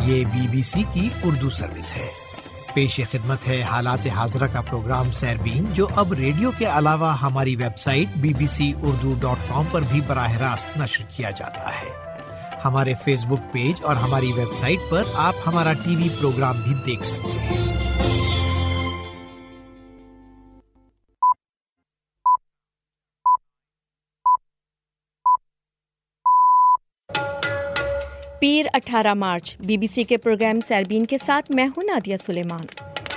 یہ BBC کی Urdu service ہے۔ پیش خدمت ہے حالات حاضرہ کا پروگرام سیربین، جو اب ریڈیو کے علاوہ ہماری ویب سائٹ bbcurdu.com پر بھی براہ راست نشر کیا جاتا ہے۔ ہمارے فیس بک پیج اور ہماری ویب سائٹ پر آپ ہمارا ٹی وی پروگرام بھی دیکھ سکتے ہیں۔ پیر 18 مارچ BBC کے پروگرام سیربین کے ساتھ میں ہوں نادیہ سلیمان۔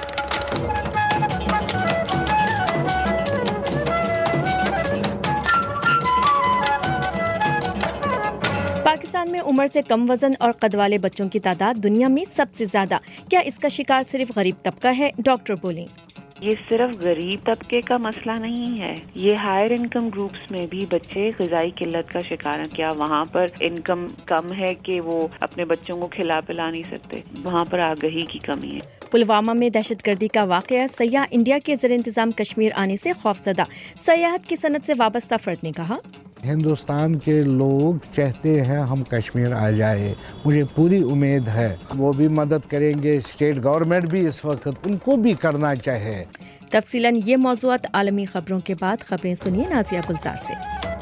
پاکستان میں عمر سے کم وزن اور قد والے بچوں کی تعداد دنیا میں سب سے زیادہ۔ کیا اس کا شکار صرف غریب طبقہ ہے؟ ڈاکٹر بولیں۔ یہ صرف غریب طبقے کا مسئلہ نہیں ہے، یہ ہائر انکم گروپس میں بھی بچے غذائی قلت کا شکار ہیں۔ کیا وہاں پر انکم کم ہے کہ وہ اپنے بچوں کو کھلا پلا نہیں سکتے؟ وہاں پر آگہی کی کمی ہے۔ پلوامہ میں دہشت گردی کا واقعہ، سیاح انڈیا کے زیر انتظام کشمیر آنے سے خوفزدہ۔ سیاحت کی صنعت سے وابستہ فرد نے کہا، ہندوستان کے لوگ چاہتے ہیں ہم کشمیر آ جائے، مجھے پوری امید ہے وہ بھی مدد کریں گے، اسٹیٹ گورنمنٹ بھی اس وقت ان کو بھی کرنا چاہے۔ تفصیلاً یہ موضوعات عالمی خبروں کے بعد، خبریں سنیے نازیہ گلزار سے۔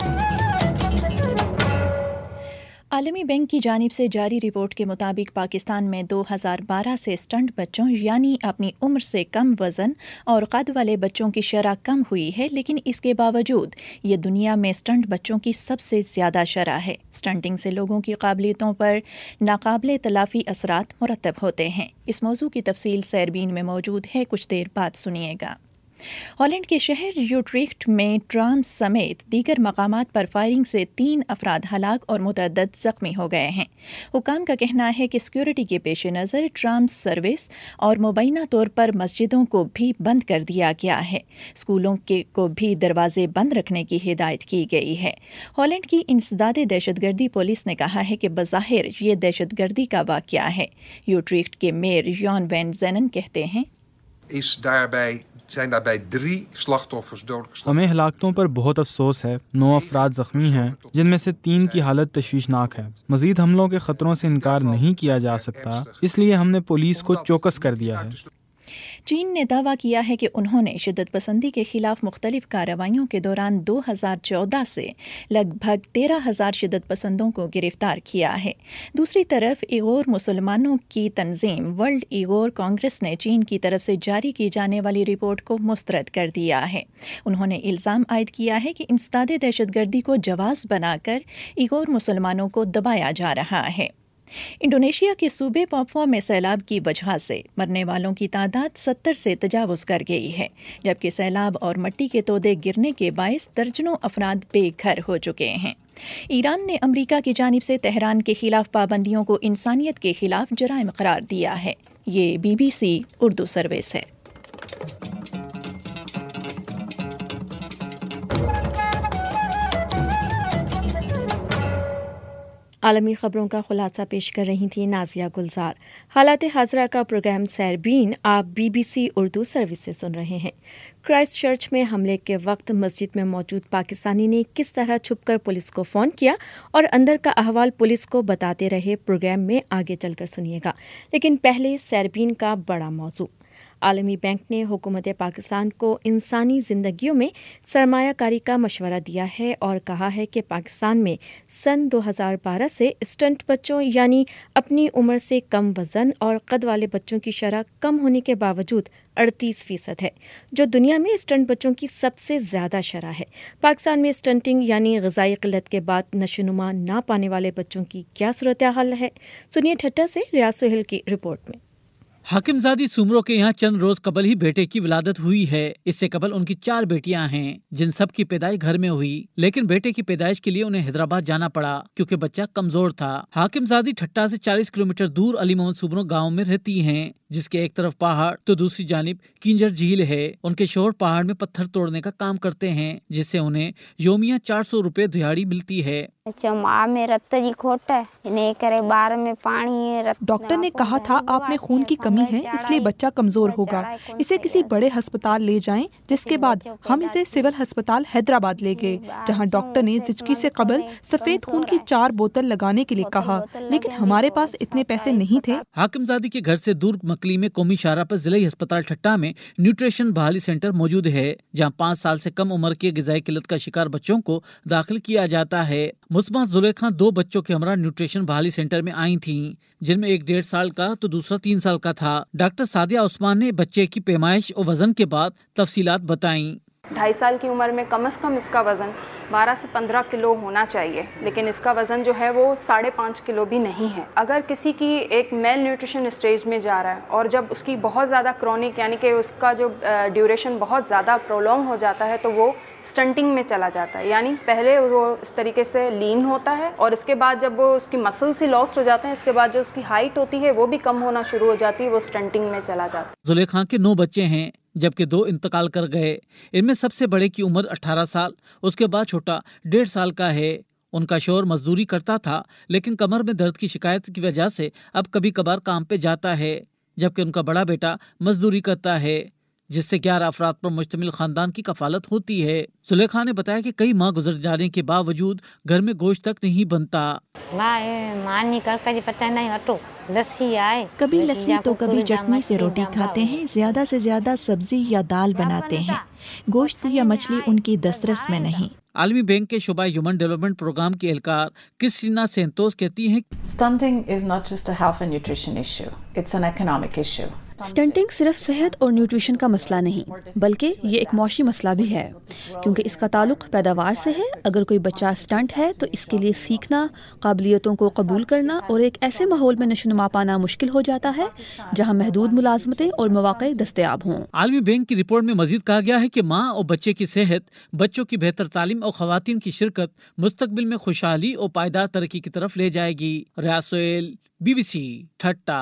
عالمی بینک کی جانب سے جاری رپورٹ کے مطابق پاکستان میں 2012 سے اسٹنٹ بچوں یعنی اپنی عمر سے کم وزن اور قد والے بچوں کی شرح کم ہوئی ہے، لیکن اس کے باوجود یہ دنیا میں اسٹنٹ بچوں کی سب سے زیادہ شرح ہے۔ اسٹنٹنگ سے لوگوں کی قابلیتوں پر ناقابل تلافی اثرات مرتب ہوتے ہیں۔ اس موضوع کی تفصیل سیربین میں موجود ہے، کچھ دیر بعد سنیے گا۔ ہالینڈ کے شہر یوٹریخٹ میں ٹرام سمیت دیگر مقامات پر فائرنگ سے 3 افراد ہلاک اور متعدد زخمی ہو گئے ہیں۔ حکام کا کہنا ہے کہ سیکورٹی کے پیش نظر ٹرام سروس اور مبینہ طور پر مسجدوں کو بھی بند کر دیا گیا ہے۔ اسکولوں کو بھی دروازے بند رکھنے کی ہدایت کی گئی ہے۔ ہالینڈ کی انسداد دہشت گردی پولیس نے کہا ہے کہ بظاہر یہ دہشت گردی کا واقعہ ہے۔ یوٹریخٹ کے میئر جان وین زینن کہتے ہیں، ہمیں ہلاکتوں پر بہت افسوس ہے۔ 9 افراد زخمی ہیں، جن میں سے 3 کی حالت تشویشناک ہے۔ مزید حملوں کے خطروں سے انکار نہیں کیا جا سکتا، اس لیے ہم نے پولیس کو چوکس کر دیا ہے۔ چین نے دعویٰ کیا ہے کہ انہوں نے شدت پسندی کے خلاف مختلف کارروائیوں کے دوران 2014 سے لگ بھگ 13,000 شدت پسندوں کو گرفتار کیا ہے۔ دوسری طرف ایغور مسلمانوں کی تنظیم ورلڈ ایغور کانگریس نے چین کی طرف سے جاری کی جانے والی رپورٹ کو مسترد کر دیا ہے۔ انہوں نے الزام عائد کیا ہے کہ انسداد دہشت گردی کو جواز بنا کر ایغور مسلمانوں کو دبایا جا رہا ہے۔ انڈونیشیا کے صوبے پاپوا میں سیلاب کی وجہ سے مرنے والوں کی تعداد 70 سے تجاوز کر گئی ہے، جبکہ سیلاب اور مٹی کے تودے گرنے کے باعث درجنوں افراد بے گھر ہو چکے ہیں۔ ایران نے امریکہ کی جانب سے تہران کے خلاف پابندیوں کو انسانیت کے خلاف جرائم قرار دیا ہے۔ یہ BBC اردو سروس ہے۔ عالمی خبروں کا خلاصہ پیش کر رہی تھی نازیہ گلزار۔ حالات حاضرہ کا پروگرام سیربین آپ BBC اردو سروس سے سن رہے ہیں۔ کرائسٹ چرچ میں حملے کے وقت مسجد میں موجود پاکستانی نے کس طرح چھپ کر پولیس کو فون کیا اور اندر کا احوال پولیس کو بتاتے رہے، پروگرام میں آگے چل کر سنیے گا۔ لیکن پہلے سیربین کا بڑا موضوع۔ عالمی بینک نے حکومت پاکستان کو انسانی زندگیوں میں سرمایہ کاری کا مشورہ دیا ہے اور کہا ہے کہ پاکستان میں سن 2012 سے اسٹنٹ بچوں یعنی اپنی عمر سے کم وزن اور قد والے بچوں کی شرح کم ہونے کے باوجود 38% ہے، جو دنیا میں اسٹنٹ بچوں کی سب سے زیادہ شرح ہے۔ پاکستان میں اسٹنٹنگ یعنی غذائی قلت کے بعد نشوونما نہ پانے والے بچوں کی کیا صورتحال ہے؟ سنیے ٹھٹا سے ریاض سہیل کی رپورٹ میں۔ حاکم زادی سومرو کے یہاں چند روز قبل ہی بیٹے کی ولادت ہوئی ہے۔ اس سے قبل ان کی 4 بیٹیاں ہیں، جن سب کی پیدائش گھر میں ہوئی، لیکن بیٹے کی پیدائش کے لیے انہیں حیدرآباد جانا پڑا کیونکہ بچہ کمزور تھا۔ حاکم زادی ٹھٹا سے 40 کلومیٹر دور علی محمد سومرو گاؤں میں رہتی ہیں۔ جس کے ایک طرف پہاڑ تو دوسری جانب کنجر جھیل ہے۔ ان کے شوہر پہاڑ میں پتھر توڑنے کا کام کرتے ہیں، جس سے انہیں یومیہ 400 روپے دیہاڑی ملتی ہے۔ ڈاکٹر نے کہا تھا آپ میں خون کی کمی ہے، اس لیے بچہ کمزور ہوگا، اسے کسی بڑے ہسپتال لے جائیں، جس کے بعد ہم اسے سول ہسپتال حیدرآباد لے گئے، جہاں ڈاکٹر نے زچگی سے قبل سفید خون کی 4 بوتل لگانے کے لیے کہا، لیکن ہمارے پاس اتنے پیسے نہیں تھے۔ حاکم زادی کے گھر سے دور مکلی میں قومی شاہراہ پر ضلعی ہسپتال ٹھٹا میں نیوٹریشن بحالی سینٹر موجود ہے، جہاں 5 سال سے کم عمر کے غذائی قلت کا شکار بچوں کو داخل کیا جاتا ہے۔ مصباح زلیخا 2 بچوں کے ہمراہ نیوٹریشن بحالی سینٹر میں آئی تھیں، جن میں ایک 1.5 سال کا تو دوسرا 3 سال کا تھا۔ ڈاکٹر سعدیہ عثمان نے بچے کی پیمائش اور وزن کے بعد تفصیلات بتائیں۔ 2.5 سال کی عمر میں کم از کم اس کا وزن 12 سے 15 کلو ہونا چاہیے، لیکن اس کا وزن جو ہے وہ 5.5 کلو بھی نہیں ہے۔ اگر کسی کی ایک میل نیوٹریشن اسٹیج میں جا رہا ہے اور جب اس کی بہت زیادہ کرونک یعنی کہ اس کا جو ڈیوریشن بہت زیادہ پرولونگ ہو جاتا ہے تو وہ سٹنٹنگ میں چلا جاتا ہے، یعنی پہلے وہ اس طریقے سے لین ہوتا ہے اور اس کے بعد جب وہ اس کی مسلز ہی لاسٹ ہو جاتے ہیں، اس کے بعد جو اس کی ہائٹ ہوتی ہے وہ بھی کم ہونا شروع ہو جاتی ہے، وہ سٹنٹنگ میں چلا جاتا ہے۔ زلیخا کے 9 بچے ہیں، جبکہ 2 انتقال کر گئے۔ ان میں سب سے بڑے کی عمر 18 سال، اس کے بعد چھوٹا 1.5 سال کا ہے۔ ان کا شوہر مزدوری کرتا تھا، لیکن کمر میں درد کی شکایت کی وجہ سے اب کبھی کبھار کام پہ جاتا ہے، جبکہ ان کا بڑا بیٹا مزدوری کرتا ہے، جس سے 11 افراد پر مشتمل خاندان کی کفالت ہوتی ہے۔ زلیخا نے بتایا کہ کئی ماہ گزر جانے کے باوجود گھر میں گوشت تک نہیں بنتا۔ کبھی لسی تو کبھی چٹنی سے روٹی کھاتے ہیں، زیادہ سے زیادہ سبزی یا دال بناتے ہیں، گوشت یا مچھلی ان کی دسترس میں نہیں۔ عالمی بینک کے شعبہ ہیومن ڈیولپمنٹ پروگرام کی اہلکار کرسٹینا سینتوس کہتی ہیں Stunting is not just a health and nutrition issue, it's an economic issue. Stunting صرف صحت اور نیوٹریشن کا مسئلہ نہیں، بلکہ یہ ایک معاشی مسئلہ بھی ہے، کیونکہ اس کا تعلق پیداوار سے ہے۔ اگر کوئی بچہ سٹنٹ ہے تو اس کے لیے سیکھنا، قابلیتوں کو قبول کرنا اور ایک ایسے ماحول میں نشوونما پانا مشکل ہو جاتا ہے جہاں محدود ملازمتیں اور مواقع دستیاب ہوں۔ عالمی بینک کی رپورٹ میں مزید کہا گیا ہے کہ ماں اور بچے کی صحت، بچوں کی بہتر تعلیم اور خواتین کی شرکت مستقبل میں خوشحالی اور پائیدار ترقی کی طرف لے جائے گی۔ ریاض سہیل، BBC ٹھٹا۔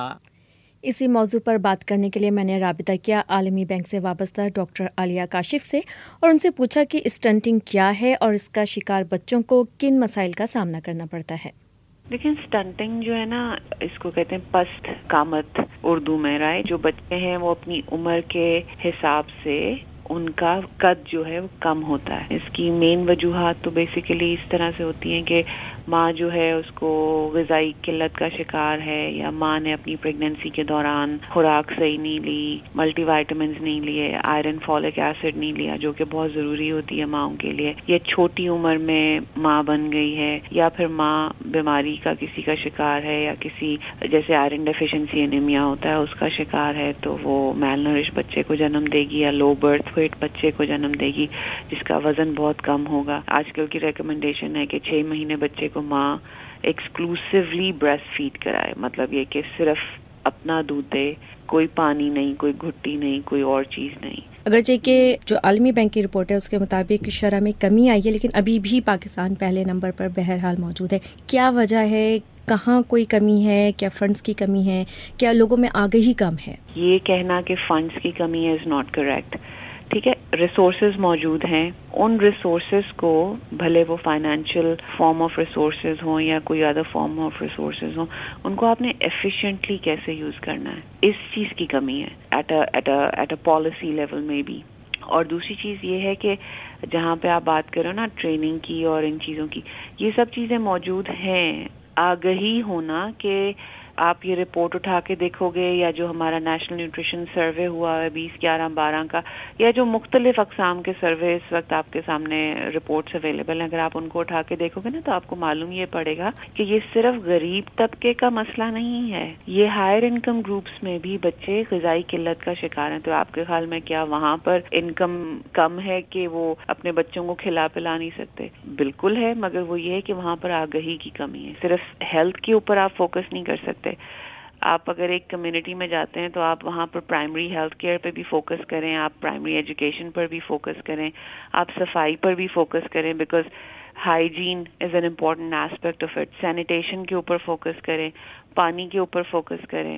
اسی موضوع پر بات کرنے کے لیے میں نے رابطہ کیا عالمی بینک سے وابستہ ڈاکٹر عالیہ کاشف سے اور ان سے پوچھا کہ اسٹنٹنگ کیا ہے اور اس کا شکار بچوں کو کن مسائل کا سامنا کرنا پڑتا ہے۔ لیکن سٹنٹنگ جو ہے نا، اس کو کہتے ہیں پست قامت اردو میں، رائے جو بچے ہیں وہ اپنی عمر کے حساب سے ان کا قد جو ہے وہ کم ہوتا ہے۔ اس کی مین وجوہات تو بیسیکلی اس طرح سے ہوتی ہیں کہ ماں جو ہے اس کو غذائی قلت کا شکار ہے، یا ماں نے اپنی پریگننسی کے دوران خوراک صحیح نہیں لی، ملٹی وائٹامنز نہیں لیے، آئرن فولک ایسڈ نہیں لیا جو کہ بہت ضروری ہوتی ہے ماؤں کے لیے، یا چھوٹی عمر میں ماں بن گئی ہے، یا پھر ماں بیماری کا کسی کا شکار ہے، یا کسی جیسے آئرن ڈیفیشنسی انیمیا ہوتا ہے اس کا شکار ہے، تو وہ میل نرش بچے کو جنم دے گی، یا لو برتھ ویٹ بچے کو جنم دے گی جس کا وزن بہت کم ہوگا۔ آج کل کی ریکمنڈیشن ہے کہ 6 مہینے بچے کو ماں ایکسکلوسیولی بریسٹ فیڈ کرائے، مطلب یہ کہ صرف اپنا دودھ دے، کوئی پانی نہیں، کوئی گھٹی نہیں، کوئی اور چیز نہیں۔ اگرچہ کہ جو عالمی بینک کی رپورٹ ہے اس کے مطابق شرح میں کمی آئی ہے، لیکن ابھی بھی پاکستان پہلے نمبر پر بہرحال موجود ہے۔ کیا وجہ ہے؟ کہاں کوئی کمی ہے؟ کیا فنڈز کی کمی ہے؟ کیا لوگوں میں آگہی کم ہے؟ یہ کہنا کہ فنڈز کی کمی ہے از ناٹ کریکٹ۔ ٹھیک ہے، ریسورسز موجود ہیں، ان ریسورسز کو بھلے وہ فائنینشیل فارم آف ریسورسز ہوں یا کوئی ادر فارم آف ریسورسز ہوں، ان کو آپ نے ایفیشینٹلی کیسے یوز کرنا ہے، اس چیز کی کمی ہے ایٹ اے پالیسی لیول میں بھی۔ اور دوسری چیز یہ ہے کہ جہاں پہ آپ بات کرو نا ٹریننگ کی اور ان چیزوں کی، یہ سب چیزیں موجود ہیں۔ آگہی ہونا کہ آپ یہ رپورٹ اٹھا کے دیکھو گے، یا جو ہمارا نیشنل نیوٹریشن سروے ہوا ہے 2011-12 کا، یا جو مختلف اقسام کے سروے اس وقت آپ کے سامنے رپورٹس اویلیبل ہیں، اگر آپ ان کو اٹھا کے دیکھو گے نا تو آپ کو معلوم یہ پڑے گا کہ یہ صرف غریب طبقے کا مسئلہ نہیں ہے، یہ ہائر انکم گروپس میں بھی بچے غذائی قلت کا شکار ہیں۔ تو آپ کے خیال میں کیا وہاں پر انکم کم ہے کہ وہ اپنے بچوں کو کھلا پلا نہیں سکتے؟ بالکل ہے، مگر وہ یہ ہے کہ وہاں پر آگہی کی کمی ہے۔ صرف ہیلتھ کے اوپر آپ فوکس نہیں کر سکتے۔ آپ اگر ایک کمیونٹی میں جاتے ہیں تو آپ وہاں پر پرائمری ہیلتھ کیئر پہ بھی فوکس کریں، آپ پرائمری ایجوکیشن پر بھی فوکس کریں، آپ صفائی پر بھی فوکس کریں، because hygiene is an important aspect of it. Sanitation کے اوپر فوکس کریں، پانی کے اوپر فوکس کریں،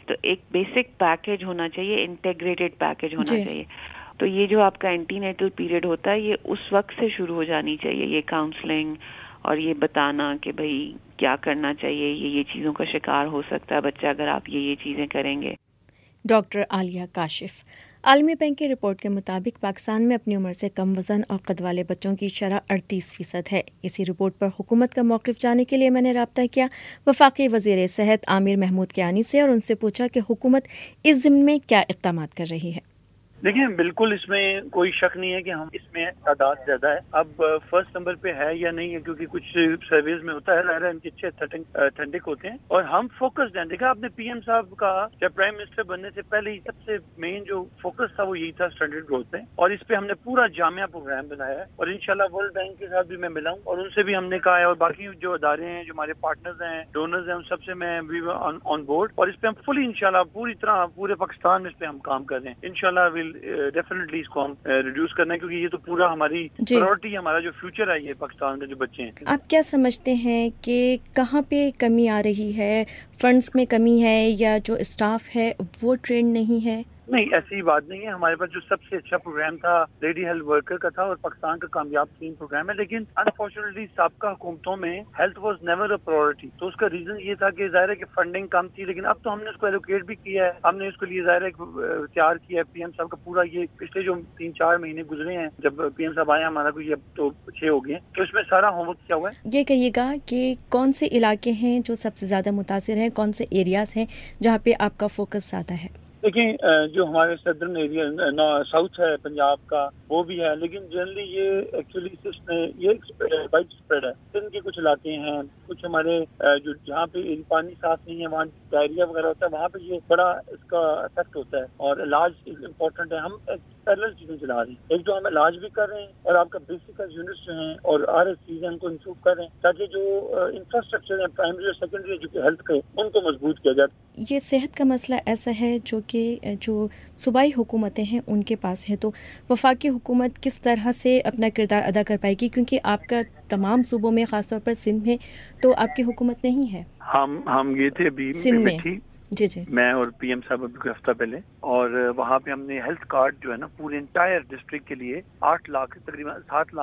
तो एक बेसिक पैकेज होना चाहिए, इंटीग्रेटेड पैकेज होना चाहिए। तो ये जो आपका एंटीनेटल पीरियड होता है, ये उस वक्त से शुरू हो जानी चाहिए, ये काउंसलिंग और ये बताना कि भाई क्या करना चाहिए, ये चीज़ों का शिकार हो सकता है बच्चा अगर आप ये चीज़ें करेंगे। डॉक्टर आलिया काशिफ। आलमी बैंक की रिपोर्ट के मुताबिक पाकिस्तान में अपनी उम्र से कम वज़न और कद वाले बच्चों की शरह 38% है। इसी रिपोर्ट पर हुकूमत का मौक़िफ़ जानने के लिए मैंने रब्ता किया वफाकी वज़ीर सेहत आमिर महमूद कियानी से और उनसे पूछा कि हुकूमत इस ज़िम्न में क्या इक़दाम कर रही है। देखिए, बिल्कुल इसमें कोई शक नहीं है कि हम इसमें तादाद ज्यादा है। अब फर्स्ट नंबर पे है या नहीं है, क्योंकि कुछ सर्वेज में होता है, ज़ाहिर है इनके अच्छे अथेंटिक होते हैं और हम फोकस्ड हैं। देखा आपने पीएम साहब का जब प्राइम मिनिस्टर बनने से पहले ही सबसे मेन जो फोकस था वो यही था स्टैंडर्ड ग्रोथ पे, और इस पे हमने पूरा जामिया प्रोग्राम बनाया है और इंशाल्लाह वर्ल्ड बैंक के साथ भी मैं मिला हूँ और उनसे भी हमने कहा है और बाकी जो अदारे हैं, जो हमारे पार्टनर्स हैं, डोनर्स हैं, उन सबसे मैं भी ऑन बोर्ड और इस पे हम फुली इंशाल्लाह पूरी तरह पूरे पाकिस्तान में इस पे हम काम कर रहे हैं। इंशाल्लाह डेफिनेटली इसको हम रिड्यूस करना है, क्योंकि ये तो पूरा हमारी प्रायोरिटी, हमारा जो फ्यूचर है ये पाकिस्तान के जो बच्चे हैं। आप क्या समझते हैं कि कहाँ पे कमी आ रही है? फंड्स में कमी है या जो स्टाफ है वो ट्रेंड नहीं है? नहीं, ऐसी बात नहीं है। हमारे पास जो सबसे अच्छा प्रोग्राम था लेडी हेल्थ वर्कर का था और पाकिस्तान का कामयाब तीन प्रोग्राम है, लेकिन अनफॉर्चुनेटली साबका हुकूमतों में health was never a priority. तो उसका रीजन ये था कि ज़ाहिर है कि फंडिंग कम थी, लेकिन अब तो हमने उसको एलोकेट भी किया है, हमने उसके लिए ज़ाहिर है तैयार किया है। पीएम साहब का पूरा ये पिछले जो 3-4 महीने गुजरे हैं जब पीएम साहब आए, हमारा कोई अब तो 6 हो गए, तो इसमें सारा होमवर्क किया हुआ है। ये कहिएगा कि कौन से इलाके हैं जो सबसे ज्यादा मुतासिर हैं, कौन से एरियाज हैं जहाँ पे आपका फोकस ज्यादा है? देखिए, जो हमारे सदर्न एरिया साउथ है पंजाब का वो भी है, लेकिन जनरली ये एक्चुअली ये वाइड स्प्रेड है। सिंध के कुछ इलाके हैं, कुछ हमारे जो जहाँ पे पानी साफ नहीं है, वहाँ डायरिया वगैरह होता है, वहाँ पे ये बड़ा इसका इफेक्ट होता है और इलाज इम्पोर्टेंट है। हम पैरेलल चीजें चला रहे हैं, एक जो हम इलाज भी कर रहे हैं और आपका बेसिक यूनिट्स जो हैं और RSCs हैं उनको इंप्रूव कर रहे हैं, ताकि जो इंफ्रास्ट्रक्चर है प्राइमरी और सेकेंडरी जो हेल्थ के उनको मजबूत किया जाए। ये सेहत का मसला ऐसा है जो कि जो सूबाई हुकूमतें हैं उनके पास है, तो वफाकी हुकूमत किस तरह से अपना किरदार अदा कर पाएगी? क्योंकि आपका तमाम सूबों में खासतौर पर सिंध में तो आपकी हुकूमत नहीं है। हम ये थे अभी सिंध में जी मैं और पीएम साहब अभी कुछ हफ्ता पहले, और वहाँ पे हमने हेल्थ कार्ड जो है ना पूरे इंटायर डिस्ट्रिक्ट के लिए 8 लाख तकरीबन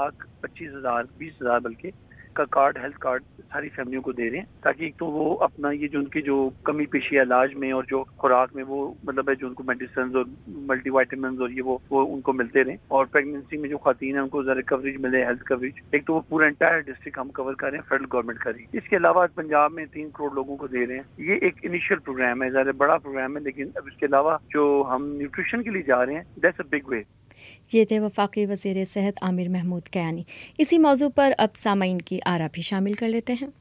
7,25,000 20,000 बल्कि का कार्ड, हेल्थ कार्ड सारी फैमिलियों को दे रहे हैं, ताकि एक तो वो अपना ये जो उनकी जो कमी पेशी है इलाज में और जो खुराक में वो मतलब है जो उनको मेडिसिन और मल्टीविटामिन और ये वो उनको मिलते रहें, और प्रेगनेंसी में जो खातन है उनको ज़रा कवरेज मिले, हेल्थ कवरेज। एक तो वो पूरा इंटायर डिस्ट्रिक्ट हम कवर कर रहे हैं, फेडरल गवर्नमेंट कर रही है। इसके अलावा पंजाब में 3 करोड़ लोगों को दे रहे हैं। ये एक इनिशियल प्रोग्राम है, ज़्यादा बड़ा प्रोग्राम है, लेकिन अब इसके अलावा जो हम न्यूट्रिशन के लिए जा रहे हैं दैट्स अ बिग वे। ये थे वफाकी वज़ीर सेहत आमिर महमूद कियानी। इसी मौजू पर अब सामाइन की आरा भी शामिल कर लेते हैं।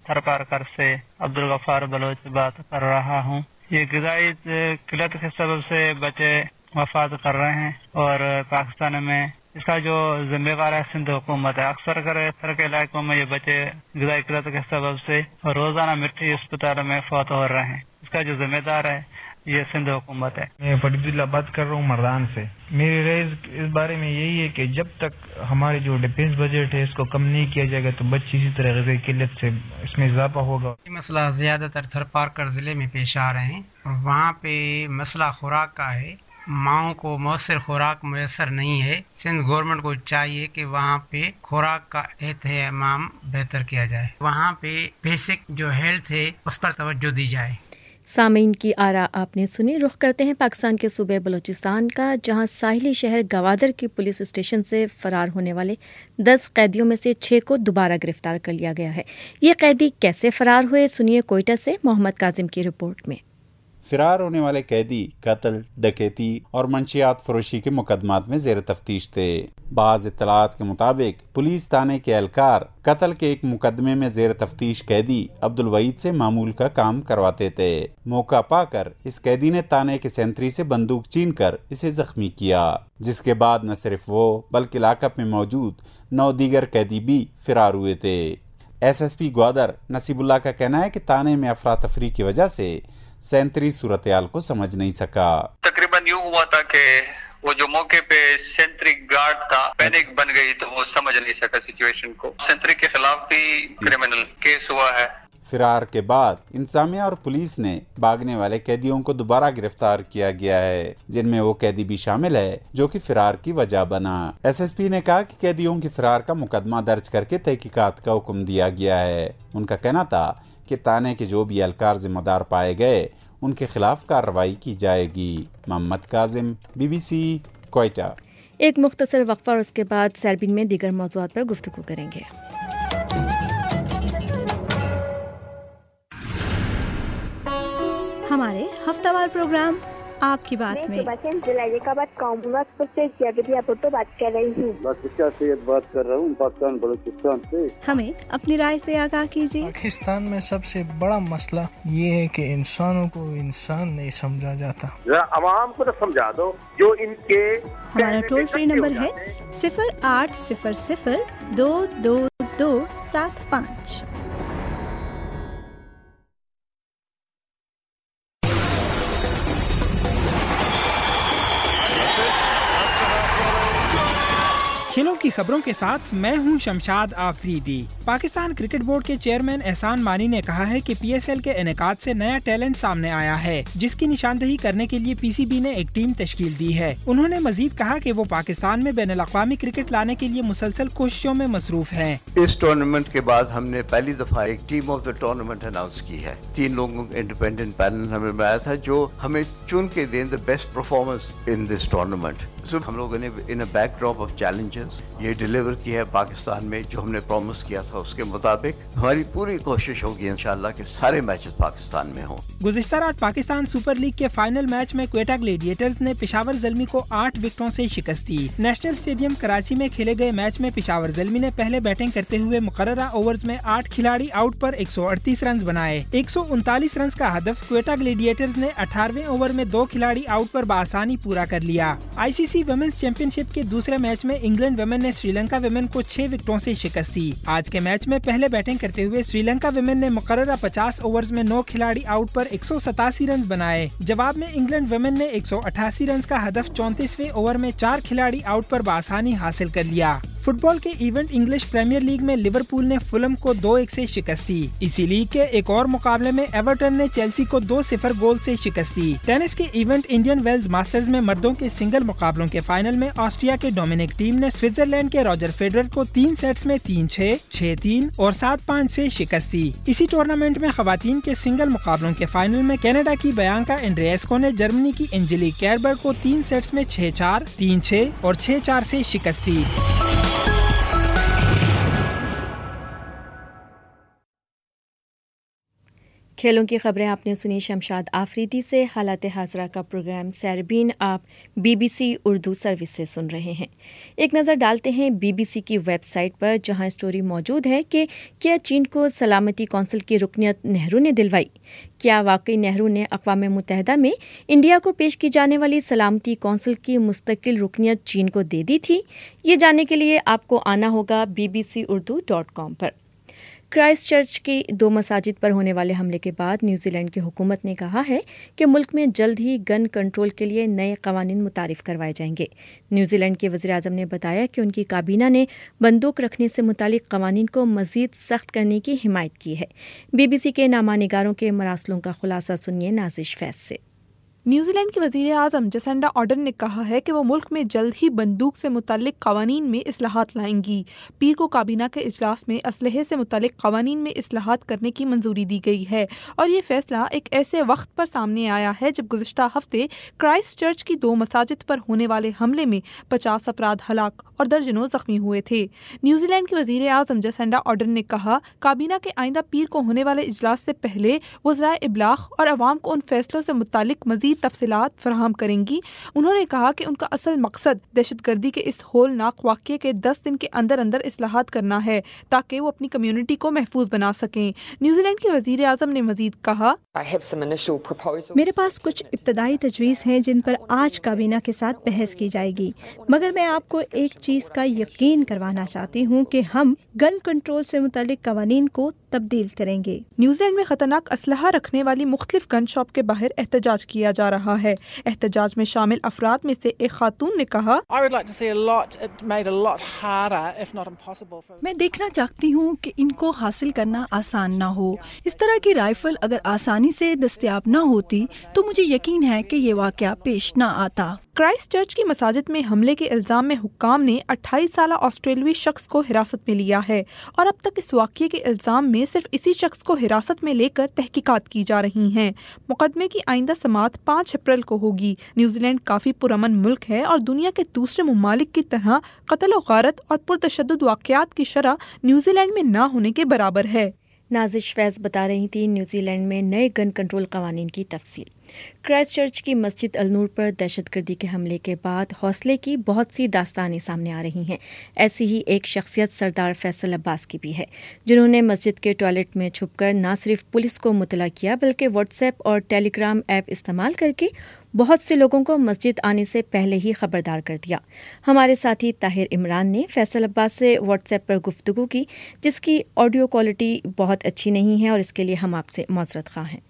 कर से अब्दुल गफ्फार बलोच बात कर रहा हूँ। ये ग़िज़ाई किल्लत के सबब से बच्चे वफात कर रहे हैं और पाकिस्तान में इसका जो जिम्मेदार है सिंध हुकूमत है। अक्सर कर के इलाकों में ये बच्चे ग़िज़ाई किल्लत के सबब से रोज़ाना मिट्टी अस्पताल में फौत हो रहे हैं। इसका जो जिम्मेदार है ये सिंध हुकूमत है। मैं फरीदुल्ला बात कर रहा हूँ मर्दान से। मेरी राय इस बारे में यही है कि जब तक हमारे जो डिफेंस बजट है इसको कम नहीं किया जाएगा तो बच्चे इसी तरह ग़िज़ाई किल्लत से इसमें इजाफा होगा। ये मसला ज़्यादातर थरपारकर ज़िले में पेश आ रहे हैं और वहाँ पे मसला खुराक का है। माओं को मौसर खुराक मैसर नहीं है। सिंध गवर्नमेंट को चाहिए कि वहाँ पे खुराक का एहतमाम बेहतर किया जाए, वहाँ पे बेसिक जो हेल्थ है उस पर तवज्जो दी जाए। सामीन की आरा आपने सुनी। रुख करते हैं पाकिस्तान के सूबे बलूचिस्तान का, जहां साहिली शहर गवादर के पुलिस स्टेशन से फरार होने वाले 10 कैदियों में से 6 को दोबारा गिरफ्तार कर लिया गया है। ये कैदी कैसे फरार हुए, सुनिए कोयटा से मोहम्मद काजिम की रिपोर्ट में। फरार होने वाले कैदी कत्ल, डकैती और मंशियात फरोशी के मुकदमात में जेर तफ्तीश थे। बाज़ इत्तलात के मुताबिक पुलिस थाने के एहलकार कत्ल के एक मुकदमे में जेर तफ्तीश कैदी अब्दुल वहीद से मामूल का काम करवाते थे। मौका पाकर इस कैदी ने थाने के सेंट्री से बंदूक छीनकर इसे जख्मी किया, जिसके बाद न सिर्फ वो बल्कि लाकअप में मौजूद 9 दीगर कैदी भी फरार हुए थे। SSP ग्वादर नसीबुल्लाह का कहना है कि थाने में अफरा तफरी की वजह से सेंट्री सूरत-ए-हाल को समझ नहीं सका। तकरीबन यूं हुआ था कि वो जो मौके पे सेंट्री गार्ड था पैनिक बन गई, तो वो समझ नहीं सका सिचुएशन को। सेंट्री के खिलाफ भी क्रिमिनल केस हुआ है। فرار کے بعد انتظامیہ اور پولیس نے بھاگنے والے قیدیوں کو دوبارہ گرفتار کیا گیا ہے، جن میں وہ قیدی بھی شامل ہے جو کہ فرار کی وجہ بنا۔ SSP نے کہا کہ قیدیوں کی فرار کا مقدمہ درج کر کے تحقیقات کا حکم دیا گیا ہے۔ ان کا کہنا تھا کہ تانے کے جو بھی اہلکار ذمہ دار پائے گئے ان کے خلاف کارروائی کی جائے گی۔ محمد کاظم، BBC، کوئٹہ۔ ایک مختصر وقفہ اور اس کے بعد سیربین میں دیگر موضوعات پر گفتگو کریں گے۔ ہمارے ہفتہ وار پروگرام آپ کی بات میں بات کر رہی ہوں، بات کر رہا ہوں پاکستان بلوچستان سے۔ ہمیں اپنی رائے سے آگاہ کیجیے۔ پاکستان میں سب سے بڑا مسئلہ یہ ہے کہ انسانوں کو انسان نہیں سمجھا جاتا۔ عوام کو تو سمجھا دو جو ان کے۔ ہمارا ٹول فری نمبر ہے 0800 22275۔ کھیلوں کی خبروں کے ساتھ میں ہوں شمشاد آفریدی۔ پاکستان کرکٹ بورڈ کے چیئرمین احسان مانی نے کہا ہے کہ PSL کے انعقاد سے نیا ٹیلنٹ سامنے آیا ہے، جس کی نشاندہی کرنے کے لیے PCB نے ایک ٹیم تشکیل دی ہے۔ انہوں نے مزید کہا کہ وہ پاکستان میں بین الاقوامی کرکٹ لانے کے لیے مسلسل کوششوں میں مصروف ہیں۔ اس ٹورنامنٹ کے بعد ہم نے پہلی دفعہ ایک team of the tournament announce کی ہے۔ 3 لوگوں کا انڈیپینڈنٹ پینل ہمیں بنایا تھا جو ہمیں چن کے دیں the best performance in this tournament. ہم لوگوں نے in backdrop of challenges یہ ڈیلیور کیا ہے پاکستان میں، جو ہم نے پرومس کیا تھا اس کے مطابق ہماری پوری کوشش ہوگی انشاءاللہ کہ سارے میچز پاکستان میں ہوں۔ گزشتہ رات پاکستان سپر لیگ کے فائنل میچ میں کوئٹہ گلیڈیٹرز نے پشاور زلمی کو 8 وکٹوں سے شکست دی۔ نیشنل اسٹیڈیم کراچی میں کھیلے گئے میچ میں پشاور زلمی نے پہلے بیٹنگ کرتے ہوئے مقررہ اوورز میں 8 کھلاڑی آؤٹ پر 138 رنز بنائے۔ 139 رنز کا ہدف کوئٹہ گلیڈیٹرز نے 18ویں اوور میں 2 کھلاڑی آؤٹ پر بآسانی پورا کر لیا۔ ICC ویمنز چیمپئن شپ کے دوسرے میچ میں انگلینڈ ویمن نے سری لنکا ویمن کو 6 وکٹوں سے شکست دی۔ آج کے میچ میں پہلے بیٹنگ کرتے ہوئے سری لنکا ویمن نے مقررہ 50 اوورز میں 9 کھلاڑی آؤٹ پر 187 رنز بنائے۔ جواب میں انگلینڈ ویمن نے 188 رنز کا ہدف 34ویں اوور میں 4 کھلاڑی آؤٹ پر بآسانی حاصل کر لیا۔ فٹ بال کے ایونٹ انگلش پریمیئر لیگ میں لیورپول نے فلم کو 2-1 سے شکست دی۔ اسی لیگ کے ایک اور مقابلے میں ایورٹن نے چیلسی کو 2-0 گول سے شکست دی۔ ٹینس کے ایونٹ انڈین ویلز ماسٹرز میں مردوں کے سنگل مقابلوں کے فائنل میں آسٹریا کے ڈومینک ٹیم نے سوئٹزرلینڈ کے راجر فیڈرر کو 3 سیٹس میں 3-6، 6-3 اور 7-5 سے شکست دی۔ اسی ٹورنامنٹ میں خواتین کے سنگل مقابلوں کے فائنل میں کینیڈا کی بیانکا اینڈریسکو نے جرمنی کی انجلیک کیربر کو 3 سیٹس میں 6-4، 3-6 اور 6-4 سے شکست دی۔ کھیلوں کی خبریں آپ نے سنی شمشاد آفریدی سے۔ حالات حاضرہ کا پروگرام سیربین آپ BBC اردو سروس سے سن رہے ہیں۔ ایک نظر ڈالتے ہیں BBC کی ویب سائٹ پر، جہاں اسٹوری موجود ہے کہ کیا چین کو سلامتی کونسل کی رکنیت نہرو نے دلوائی؟ کیا واقعی نہرو نے اقوام متحدہ میں انڈیا کو پیش کی جانے والی سلامتی کونسل کی مستقل رکنیت چین کو دے دی تھی؟ یہ جاننے کے لیے آپ کو آنا ہوگا bbcurdu.com پر۔ کرائسٹ چرچ کی 2 مساجد پر ہونے والے حملے کے بعد نیوزی لینڈ کی حکومت نے کہا ہے کہ ملک میں جلد ہی گن کنٹرول کے لیے نئے قوانین متعارف کروائے جائیں گے۔ نیوزی لینڈ کے وزیر اعظم نے بتایا کہ ان کی کابینہ نے بندوق رکھنے سے متعلق قوانین کو مزید سخت کرنے کی حمایت کی ہے۔ BBC کے نامہ نگاروں کے مراسلوں کا خلاصہ سنیے نازش فیض سے۔ نیوزی لینڈ کے وزیر اعظم جسنڈا آرڈن نے کہا ہے کہ وہ ملک میں جلد ہی بندوق سے متعلق قوانین میں اصلاحات لائیں گی۔ پیر کو کابینہ کے اجلاس میں اسلحے سے متعلق قوانین میں اصلاحات کرنے کی منظوری دی گئی ہے، اور یہ فیصلہ ایک ایسے وقت پر سامنے آیا ہے جب گزشتہ ہفتے کرائسٹ چرچ کی 2 مساجد پر ہونے والے حملے میں 50 افراد ہلاک اور درجنوں زخمی ہوئے تھے۔ نیوزی لینڈ کے وزیر اعظم جسنڈا آرڈن نے کہا، کابینہ کے آئندہ پیر کو ہونے والے اجلاس سے پہلے وزرائے ابلاغ اور عوام کو ان فیصلوں سے متعلق مزید تفصیلات فراہم کریں گی۔ انہوں نے کہا کہ ان کا اصل مقصد دہشت گردی کے اس ہولناک واقعے کے 10 دن کے اندر اصلاحات کرنا ہے تاکہ وہ اپنی کمیونٹی کو محفوظ بنا سکیں۔ نیوزی لینڈ کے وزیر اعظم نے مزید کہا، میرے پاس کچھ ابتدائی تجویز ہیں جن پر آج کابینہ کے ساتھ بحث کی جائے گی، مگر میں آپ کو ایک چیز کا یقین کروانا چاہتی ہوں کہ ہم گن کنٹرول سے متعلق قوانین کو تبدیل کریں گے۔ نیوزی لینڈ میں خطرناک اسلحہ رکھنے والی مختلف گن شاپ کے باہر احتجاج کیا جا جا رہا ہے۔ احتجاج میں شامل افراد میں سے ایک خاتون نے کہا، میں دیکھنا چاہتی ہوں کہ ان کو حاصل کرنا آسان نہ ہو۔ اس طرح کی رائفل اگر آسانی سے دستیاب نہ ہوتی تو مجھے یقین ہے کہ یہ واقعہ پیش نہ آتا۔ کرائسٹ چرچ کی مساجد میں حملے کے الزام میں حکام نے 28 سالہ آسٹریلوی شخص کو حراست میں لیا ہے اور اب تک اس واقعے کے الزام میں صرف اسی شخص کو حراست میں لے کر تحقیقات کی جا رہی ہیں۔ مقدمے کی آئندہ سماعت 5 اپریل کو ہوگی۔ نیوزی لینڈ کافی پرامن ملک ہے اور دنیا کے دوسرے ممالک کی طرح قتل و غارت اور پرتشدد واقعات کی شرح نیوزی لینڈ میں نہ ہونے کے برابر ہے۔ نازش فیض بتا رہی تھی نیوزی لینڈ میں نئے گن کنٹرول قوانین کی تفصیل۔ کرائسٹ چرچ کی مسجد النور پر دہشت گردی کے حملے کے بعد حوصلے کی بہت سی داستانیں سامنے آ رہی ہیں۔ ایسی ہی ایک شخصیت سردار فیصل عباس کی بھی ہے، جنہوں نے مسجد کے ٹوائلٹ میں چھپ کر نہ صرف پولیس کو مطلع کیا بلکہ واٹس ایپ اور ٹیلی گرام ایپ استعمال کر کے بہت سے لوگوں کو مسجد آنے سے پہلے ہی خبردار کر دیا۔ ہمارے ساتھی طاہر عمران نے فیصل عباس سے واٹس ایپ پر گفتگو کی، جس کی آڈیو کوالٹی بہت اچھی نہیں ہے اور اس کے لیے ہم آپ سے معذرت خواہ ہیں۔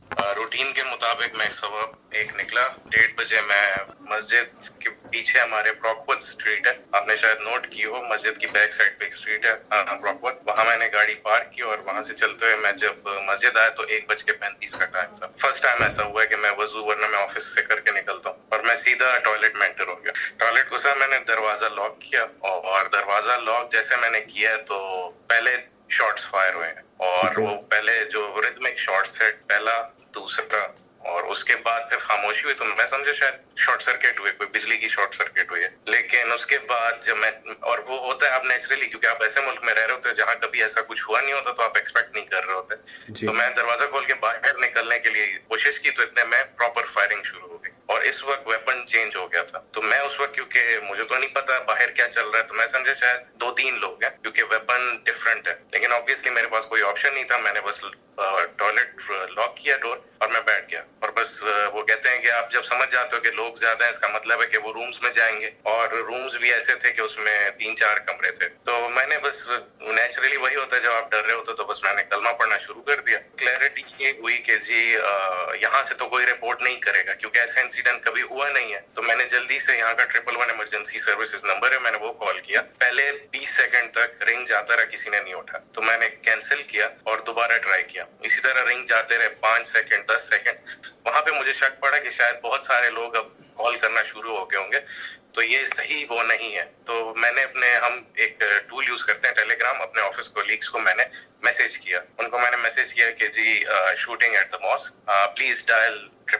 روٹین کے مطابق میں صبح ایک نکلا 1:30 بجے، میں مسجد کے پیچھے ہمارے براکوڈ اسٹریٹ ہے، آپ نے شاید نوٹ کی ہو، مسجد کی بیک سائڈ پہ ایک اسٹریٹ ہے براکوڈ، وہاں میں نے گاڑی پارک کی اور وہاں سے چلتے ہوئے میں جب مسجد آیا تو 1:35 کا ٹائم تھا۔ فرسٹ ٹائم ایسا ہوا ہے کہ میں وضو، ورنہ میں آفس سے کر کے نکلتا ہوں، اور میں سیدھا ٹوائلٹ میں انٹر ہو گیا۔ ٹوائلٹ گھسا، میں نے دروازہ لاک کیا اور دروازہ لاک جیسے میں نے کیا تو پہلے شاٹس فائر ہوئے اور وہ پہلے جو ریتمک شاٹس تھے، پہلا، دوسرا، اور اس کے بعد پھر خاموشی ہوئی تو میں سمجھا شاید شارٹ سرکٹ ہوئی، کوئی بجلی کی شارٹ سرکٹ ہوئی ہے۔ لیکن اس کے بعد جب میں، اور وہ ہوتا ہے آپ نیچرلی، کیونکہ آپ ایسے ملک میں رہ رہے ہوتے ہیں جہاں کبھی ایسا کچھ ہوا نہیں ہوتا تو آپ ایکسپیکٹ نہیں کر رہے ہوتے، تو میں دروازہ کھول کے باہر نکلنے کے لیے کوشش کی تو اتنے میں پراپر فائرنگ شروع ہو گئی اور اس وقت ویپن چینج ہو گیا تھا۔ تو میں اس وقت، کیونکہ مجھے تو نہیں پتا باہر کیا چل رہا ہے، تو میں سمجھا شاید 2-3 لوگ ہیں کیونکہ ویپن ڈفرینٹ ہے، لیکن آبویسلی میرے پاس کوئی آپشن نہیں تھا، میں نے بس ٹوائلٹ لاک کیا ڈور اور میں بیٹھ گیا، اور بس وہ کہتے ہیں کہ آپ جب سمجھ جاتے ہو کہ لوگ زیادہ ہیں اس کا مطلب ہے کہ وہ رومز میں جائیں گے، اور رومز بھی ایسے تھے کہ اس میں 3-4 کمرے تھے، تو میں نے بس نیچرلی وہی ہوتا ہے جب آپ ڈر رہے ہوتے تو بس میں نے کلمہ پڑھنا شروع کر دیا۔ کلیئرٹی یہ ہوئی کہ جی یہاں سے تو کوئی رپورٹ نہیں کرے گا کیونکہ ایسا انسیڈنٹ کبھی ہوا نہیں ہے، تو میں نے جلدی سے یہاں کا 111 ایمرجنسی سروسز نمبر ہے، میں نے وہ کال کیا، پہلے 20 سیکنڈ تک رنگ جاتا رہا، کسی نے نہیں اٹھا، تو میں نے کینسل کیا اور دوبارہ ٹرائی کیا، اسی طرح رنگ جاتے رہے 5 سیکنڈ 10 سیکنڈ، وہاں پہ مجھے شک پڑا کہ شاید بہت سارے لوگ اب کال کرنا شروع ہو گئے ہوں گے، تو یہ صحیح وہ نہیں ہے، تو میں نے ہم ایک ٹول یوز کرتے ہیں ٹیلی گرام، اپنے آفس کولیگس کو میں نے میسج کیا، ان کو میں نے میسج کیا کہ جی shooting at the mosque, please dial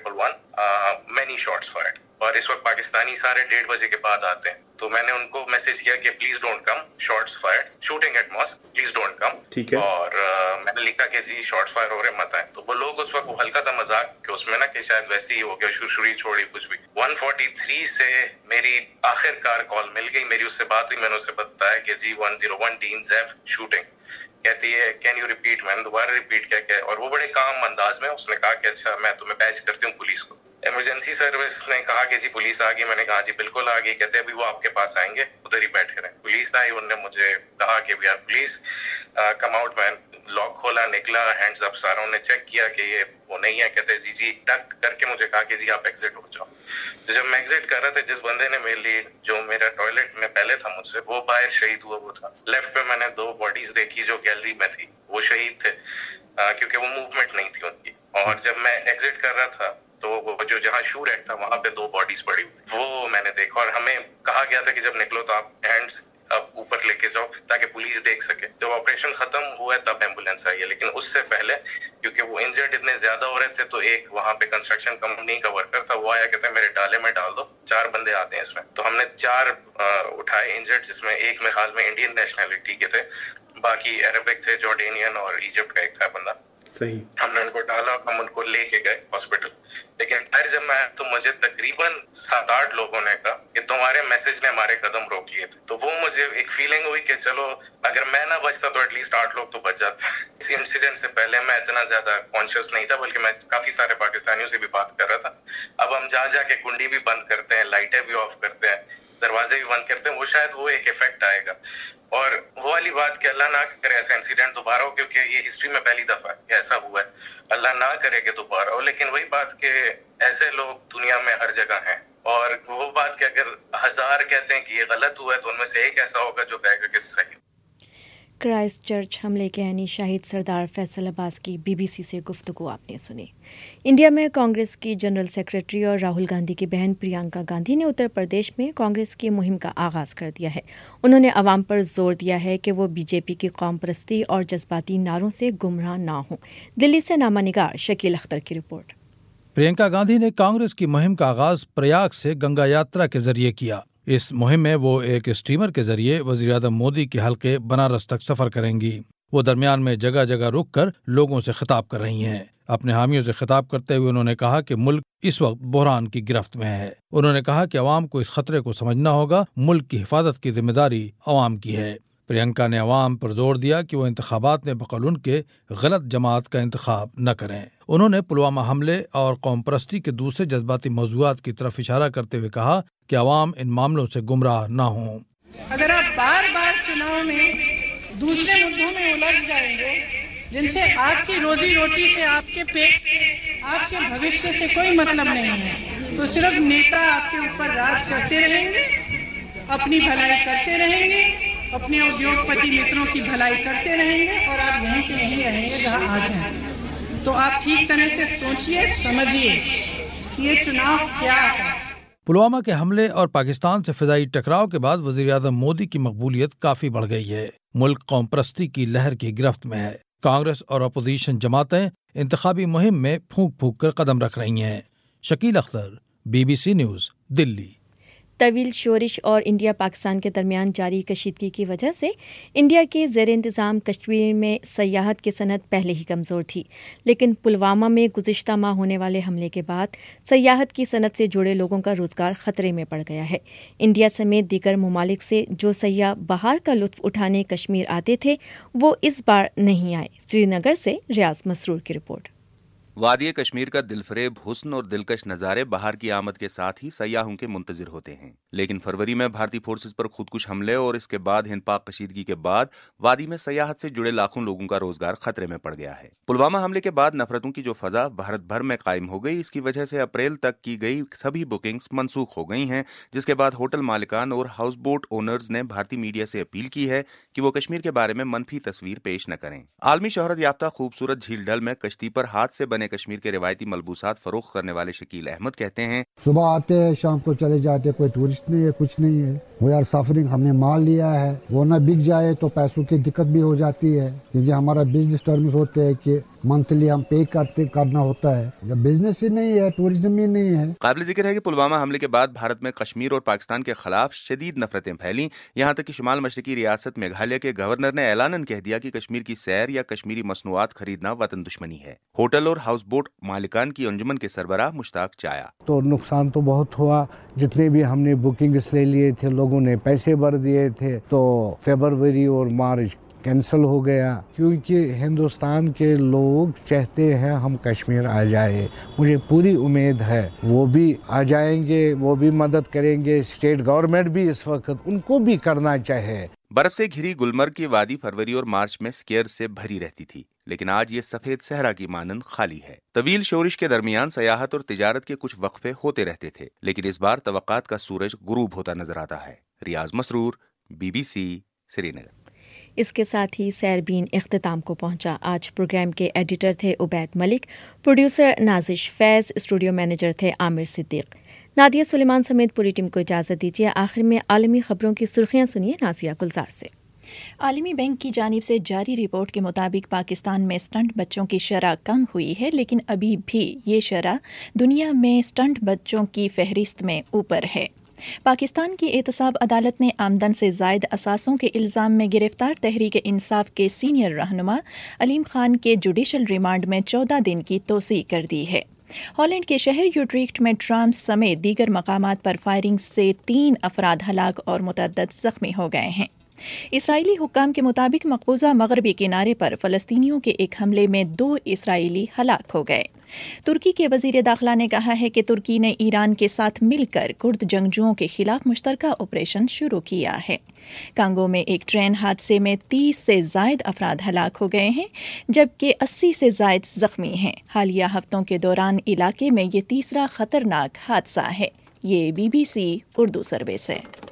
111 many shots fired, اور اس وقت پاکستانی سارے 1:30 بجے کے بعد آتے ہیں، تو میں نے ان کو میسج کیا کہ please don't come, shots fired, shooting at mosque, please don't come, ٹھیک ہے، اور میں نے لکھا کہ جی شاٹس فائر ہو رہے مت آئیں، تو وہ لوگ اس وقت وہ ہلکا سا مذاق کہ اس میں نا کہ شاید ویسے ہی ہو گیا، شرشری چھوڑی کچھ بھی۔ 143 سے میری آخر کار کال مل گئی، میری اس سے بات ہوئی، میں نے اسے بتایا کہ جی 101 ڈین زیف شوٹنگ، کہتی ہے کین یو ریپیٹ، میں نے دوبارہ ریپیٹ کیا، اور وہ بڑے کام انداز میں اس نے کہا کہ اچھا میں تمہیں پیچ کرتی ہوں پولیس کو۔ ایمرجنسی سروس نے کہا کہ جی پولیس آ گئی، میں نے کہا جی بالکل آ گئی، کہتے ابھی وہ آپ کے پاس آئیں گے، ادھر ہی بیٹھے رہیں۔ پولیس آئی، انہوں نے مجھے کہا کہ we are police come out, میں لاک کھولا، نکلا، ہینڈز اپ سارا، انہوں نے چیک کیا کہ یہ وہ نہیں ہے، کہتے جی جی ٹک کر کے مجھے کہا کہ جی آپ ایگزٹ ہو جاؤ۔ تو جب میں ایگزٹ کر رہا تھا، جس بندے نے میرے لیے جو میرا ٹوائلٹ میں پہلے تھا مجھ سے، وہ باہر شہید ہوا وہ تھا، لیفٹ پہ میں نے 2 باڈیز دیکھی جو گیلری میں تھی، وہ شہید تھے کیونکہ وہ موومنٹ نہیں تھی ان کی، اور جب میں ایگزٹ کر رہا تھا تو وہ جو جہاں شو ریک تھا وہاں پہ 2 باڈیز پڑی ہوئی تھی، وہ میں نے دیکھا، اور ہمیں کہا گیا تھا کہ جب نکلو تو آپ ہینڈز اب اوپر لے کے جاؤ تاکہ پولیس دیکھ سکے۔ جب آپریشن ختم ہوا ہے تب ایمبولینس آئی ہے، لیکن اس سے پہلے کیونکہ وہ انجرڈ اتنے زیادہ ہو رہے تھے تو ایک وہاں پہ کنسٹرکشن کمپنی کا ورکر تھا، وہ آیا، کہتا ہے میرے ڈالے میں ڈال دو، 4 بندے آتے ہیں اس میں، تو ہم نے 4 اٹھائے انجرڈ، جس میں ایک میرے خیال میں انڈین نیشنلٹی کے تھے، باقی عربک تھے، جارڈینین اور ایجپٹ کا ایک تھا بندہ، صحیح، ہم نے ان کو ڈالا، ہم ان کو لے کے گئے ہاسپٹل، لیکن پھر جب میں تو مجھے تقریباً 7-8 لوگوں نے کہا کہ تمہارے میسج نے ہمارے قدم روک لیے تھے، تو وہ مجھے ایک فیلنگ ہوئی کہ چلو اگر میں نہ بچتا تو ایٹ لیسٹ 8 لوگ تو بچ جاتے۔ اس انسیڈنٹ سے پہلے میں اتنا زیادہ کانشیس نہیں تھا، بلکہ میں کافی سارے پاکستانیوں سے بھی بات کر رہا تھا، اب ہم جا کے کنڈی بھی بند کرتے ہیں، لائٹیں بھی آف کرتے ہیں، دروازے بھی بند کرتے ہیں، وہ شاید وہ ایک افیکٹ آئے گا، اور وہ والی بات کہ اللہ نہ کرے ایسا انسیڈنٹ دوبارہ ہو، کیونکہ یہ ہسٹری میں پہلی دفعہ کہ ایسا ہوا ہے، اللہ نہ کرے کہ دوبارہ ہو، لیکن وہی بات کہ ایسے لوگ دنیا میں ہر جگہ ہیں، اور وہ بات کہ اگر 1000 کہتے ہیں کہ یہ غلط ہوا ہے تو ان میں سے ایک ایسا ہوگا جو کہے گا کہ صحیح۔ کرائسٹ چرچ حملے کے عینی شاہد سردار فیصل عباس کی BBC سے گفتگو آپ نے سنی۔ انڈیا میں کانگریس کی جنرل سیکرٹری اور راہل گاندھی کی بہن پرینکا گاندھی نے اتر پردیش میں کانگریس کی مہم کا آغاز کر دیا ہے۔ انہوں نے عوام پر زور دیا ہے کہ وہ BJP کی قوم پرستی اور جذباتی نعروں سے گمراہ نہ ہوں۔ دلی سے نامہ نگار شکیل اختر کی رپورٹ۔ پرینکا گاندھی نے کانگریس کی مہم کا آغاز پریاگ سے گنگا یاترا کے ذریعے کیا۔ اس مہم میں وہ ایک اسٹیمر کے ذریعے وزیر اعظم مودی کے حلقے بنارس تک سفر کریں گی۔ وہ درمیان میں جگہ جگہ رک کر لوگوں سے خطاب کر رہی ہیں۔ اپنے حامیوں سے خطاب کرتے ہوئے انہوں نے کہا کہ ملک اس وقت بحران کی گرفت میں ہے۔ انہوں نے کہا کہ عوام کو اس خطرے کو سمجھنا ہوگا، ملک کی حفاظت کی ذمہ داری عوام کی ہے۔ پرینکا نے عوام پر زور دیا کہ وہ انتخابات میں بقول ان کے غلط جماعت کا انتخاب نہ کریں۔ انہوں نے پلوامہ حملے اور قوم پرستی کے دوسرے جذباتی موضوعات کی طرف اشارہ کرتے ہوئے کہا کہ عوام ان معاملوں سے گمراہ نہ ہوں۔ اگر آپ بار بار چناؤ میں دوسرے مدعوں میں الجھ جائیں گے جن سے آپ کی روزی روٹی سے، آپ کے پیٹ سے، آپ کے بھوشیہ سے کوئی مطلب نہیں ہے، تو صرف نیتا آپ کے اوپر راج کرتے رہیں گے، اپنی بھلائی کرتے رہیں گے، اپنے ادیوگ پتی متروں کی بھلائی کرتے رہیں گے، اور آپ یہیں کے یہیں رہیں گے جہاں آج ہیں۔ تو آپ ٹھیک طرح سے سوچئے، سمجھیے یہ چناؤ کیا ہے۔ پلوامہ کے حملے اور پاکستان سے فضائی ٹکراؤ کے بعد وزیر اعظم مودی کی مقبولیت کافی بڑھ گئی ہے۔ ملک قوم پرستی کی لہر کی گرفت میں ہے۔ کانگریس اور اپوزیشن جماعتیں انتخابی مہم میں پھونک پھونک کر قدم رکھ رہی ہیں۔ Shakeel Akhtar, BBC news, Delhi. طویل شورش اور انڈیا پاکستان کے درمیان جاری کشیدگی کی وجہ سے انڈیا کے زیر انتظام کشمیر میں سیاحت کی صنعت پہلے ہی کمزور تھی، لیکن پلوامہ میں گزشتہ ماہ ہونے والے حملے کے بعد سیاحت کی صنعت سے جڑے لوگوں کا روزگار خطرے میں پڑ گیا ہے۔ انڈیا سمیت دیگر ممالک سے جو سیاح بہار کا لطف اٹھانے کشمیر آتے تھے وہ اس بار نہیں آئے۔ سری نگر سے ریاض مسرور کی رپورٹ۔ وادی کشمیر کا دلفریب حسن اور دلکش نظارے بہار کی آمد کے ساتھ ہی سیاحوں کے منتظر ہوتے ہیں، لیکن فروری میں بھارتی فورسز پر خودکش حملے اور اس کے بعد ہند پاک کشیدگی کے بعد وادی میں سیاحت سے جڑے لاکھوں لوگوں کا روزگار خطرے میں پڑ گیا ہے۔ پلوامہ حملے کے بعد نفرتوں کی جو فضا بھارت بھر میں قائم ہو گئی، اس کی وجہ سے اپریل تک کی گئی سبھی بکنگز منسوخ ہو گئی ہیں، جس کے بعد ہوٹل مالکان اور ہاؤس بوٹ اونرز نے بھارتی میڈیا سے اپیل کی ہے کہ وہ کشمیر کے بارے میں منفی تصویر پیش نہ کریں۔ عالمی شہرت یافتہ خوبصورت جھیل ڈل میں کشتی پر ہاتھ سے بنے کشمیر کے روایتی ملبوسات فروخت کرنے والے شکیل احمد کہتے ہیں، صبح آتے ہیں شام کو چلے جاتے ہیں، کوئی ٹورسٹ نہیں ہے، کچھ نہیں ہے۔ وہ یار سفرنگ، ہم نے مال لیا ہے، وہ نہ بک جائے تو پیسوں کی دقت بھی ہو جاتی ہے، کیونکہ ہمارا بزنس ٹرمز ہوتے ہیں کہ منتھلی ہم پے کرنا ہوتا ہے۔ جب بزنس ہی نہیں ہے، ٹورزم ہی نہیں ہے۔ قابل ذکر ہے کہ پلوامہ حملے کے بعد بھارت میں کشمیر اور پاکستان کے خلاف شدید نفرتیں پھیلیں، یہاں تک کہ شمال مشرقی ریاست میگھالیہ کے گورنر نے اعلاناً کہہ دیا کہ کشمیر کی سیر یا کشمیری مصنوعات خریدنا وطن دشمنی ہے۔ ہوٹل اور ہاؤس بوٹ مالکان کی انجمن کے سربراہ مشتاق چایا، تو نقصان تو بہت ہوا، جتنے بھی ہم نے بکنگز لے لیے تھے، لوگوں نے پیسے بھر دیے تھے، تو فیبروری اور مارچ کینسل ہو گیا، کیونکہ ہندوستان کے لوگ چاہتے ہیں ہم کشمیر آ جائے۔ مجھے پوری امید ہے وہ بھی آ جائیں گے، وہ بھی مدد کریں گے، اسٹیٹ گورنمنٹ بھی اس وقت ان کو بھی کرنا چاہے۔ برف سے گھری گلمرگ کی وادی فروری اور مارچ میں سکیئر سے بھری رہتی تھی، لیکن آج یہ سفید صحرا کی مانند خالی ہے۔ طویل شورش کے درمیان سیاحت اور تجارت کے کچھ وقفے ہوتے رہتے تھے، لیکن اس بار توقعات کا سورج غروب ہوتا نظر آتا ہے۔ ریاض مسرور، BBC سری نگر۔ اس کے ساتھ ہی سیربین اختتام کو پہنچا۔ آج پروگرام کے ایڈیٹر تھے Ubaid Malik, producer Nazish Faiz, studio manager تھے عامر صدیق۔ نادیہ سلیمان سمیت پوری ٹیم کو اجازت دیجیے۔ آخر میں عالمی خبروں کی سرخیاں سنیے نازیہ گلزار سے۔ عالمی بینک کی جانب سے جاری رپورٹ کے مطابق پاکستان میں اسٹنٹ بچوں کی شرح کم ہوئی ہے، لیکن ابھی بھی یہ شرح دنیا میں اسٹنٹ بچوں کی فہرست میں اوپر ہے۔ پاکستان کی احتساب عدالت نے آمدن سے زائد اثاثوں کے الزام میں گرفتار تحریک انصاف کے سینئر رہنما علیم خان کے جوڈیشل ریمانڈ میں 14 دن کی توسیع کر دی ہے۔ ہالینڈ کے شہر یوٹریکٹ میں ٹرام سمیت دیگر مقامات پر فائرنگ سے 3 افراد ہلاک اور متعدد زخمی ہو گئے ہیں۔ اسرائیلی حکام کے مطابق مقبوضہ مغربی کنارے پر فلسطینیوں کے ایک حملے میں 2 اسرائیلی ہلاک ہو گئے۔ ترکی کے وزیر داخلہ نے کہا ہے کہ ترکی نے ایران کے ساتھ مل کر کرد جنگجوؤں کے خلاف مشترکہ آپریشن شروع کیا ہے۔ کانگو میں ایک ٹرین حادثے میں 30 سے زائد افراد ہلاک ہو گئے ہیں جبکہ 80 سے زائد زخمی ہیں۔ حالیہ ہفتوں کے دوران علاقے میں یہ تیسرا خطرناک حادثہ ہے۔ یہ BBC اردو سروس ہے۔